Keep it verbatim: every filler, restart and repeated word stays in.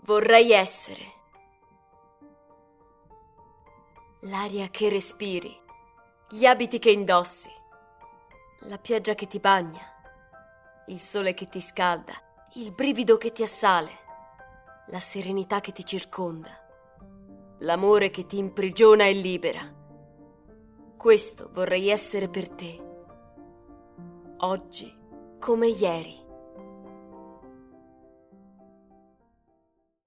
vorrei essere l'aria che respiri, gli abiti che indossi, la pioggia che ti bagna, il sole che ti scalda, il brivido che ti assale, la serenità che ti circonda, l'amore che ti imprigiona e libera. Questo vorrei essere per te, oggi come ieri.